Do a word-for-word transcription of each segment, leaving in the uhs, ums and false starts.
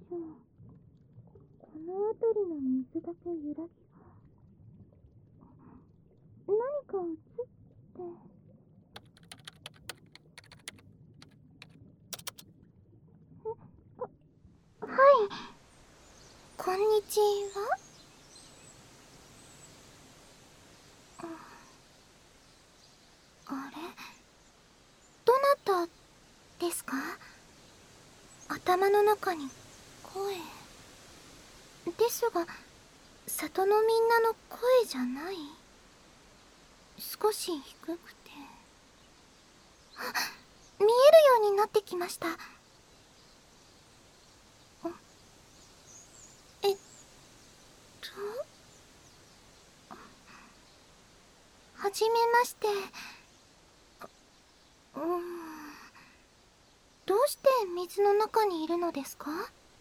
しょう。この辺りの水だけ揺らぎが。何か映って。は、はい。こんにちは。あれ？どなたですか？頭の中に声。ですが、里のみんなの声じゃない。少し低くて。あ、見えるようになってきました。えっとはじめまして。うん、どうして水の中にいるのですか？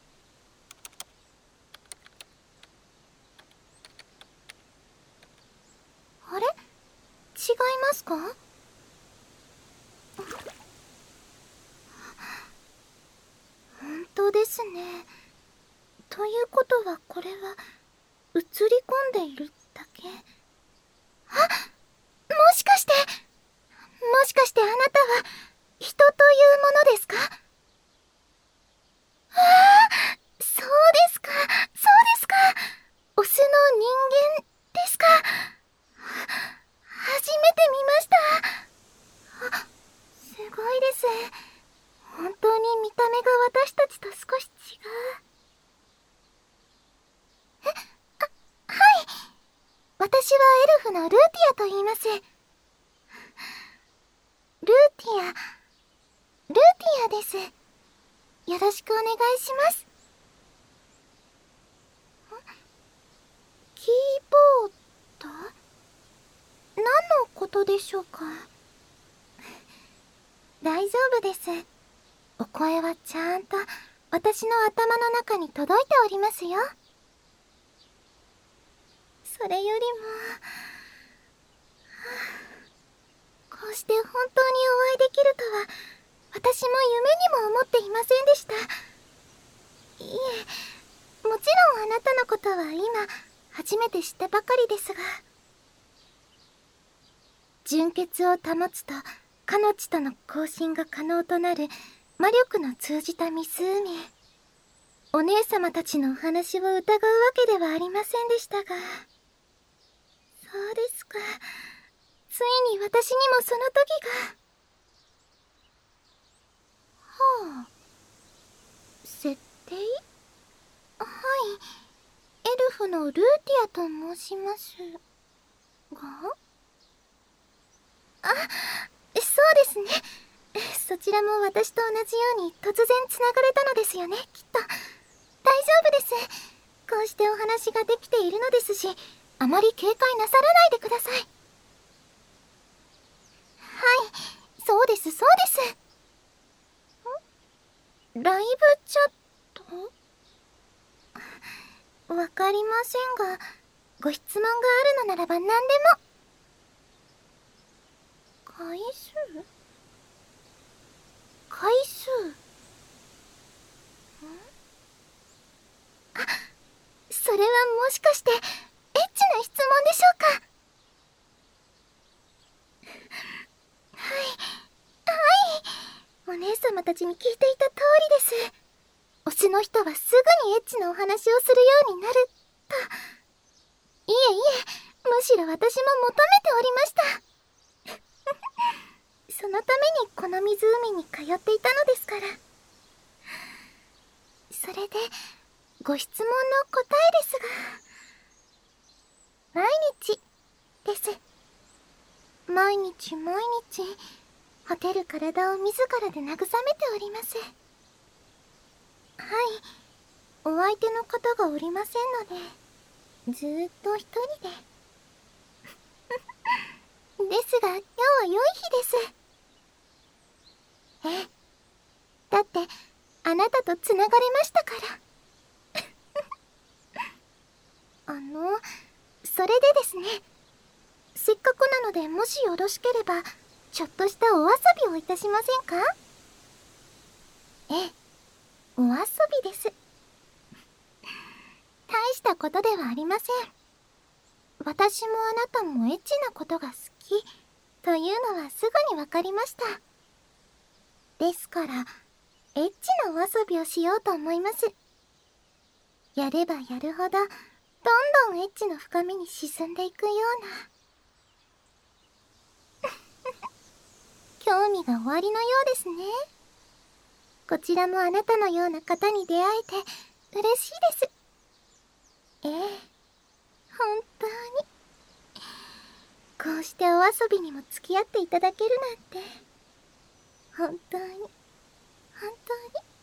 あれ？違いますか？本当ですね。ということはこれは映り込んでいるだけ。あ、もしかしてもしかしてあなたは人というものですか？ああ、そうですか、そうですか。オスの人間ですか。初めて見ました。あ、すごいです。本当に見た目が私たちと少し違う。え、あ、はい。私はエルフのルーティアと言います。ルーティア、ルーティアです。よろしくお願いします。キーボード？何のことでしょうか？大丈夫です。お声はちゃんと私の頭の中に届いておりますよ。それよりも、こうして本当にお会いできるとは私も夢にも思っていませんでした。いえ、もちろんあなたのことは今初めて知ったばかりですが、純潔を保つとかの地との交信が可能となる魔力の通じた湖。お姉様たちのお話を疑うわけではありませんでしたが。そうですか。ついに私にもその時が。はあ、設定？はい、エルフのルーティアと申しますが。あ、そうですね。そちらも私と同じように突然つながれたのですよね、きっと。大丈夫です。こうしてお話ができているのですし、あまり警戒なさらないでください。はい、そうですそうです。ん？ライブチャット？わかりませんが、ご質問があるのならば何でも。回数？回数？ん？あ、それはもしかしてエッチな質問でしょうか？はいはい、お姉様たちに聞いていた通りです。オスの人はすぐにエッチなお話をするようになると。いえいえ、むしろ私も求めておりましたそのためにこの湖に通っていたのですから。それでご質問の答えですが、毎日です。毎日毎日果てる体を自らで慰めております。はい、お相手の方がおりませんので、ずーっと一人でですが、今日は良い日です。ええ、だってあなたとつながれましたからあの、それでですね、せっかくなので、もしよろしければちょっとしたお遊びをいたしませんか？ええ、お遊びです。 大したことではありません。私もあなたもエッチなことが好きというのはすぐにわかりました。ですから、エッチなお遊びをしようと思います。やればやるほど、どんどんエッチの深みに沈んでいくような。興味がおありのようですね。こちらもあなたのような方に出会えて嬉しいです。ええ、本当に。こうしてお遊びにも付き合っていただけるなんて、本当に、本当に。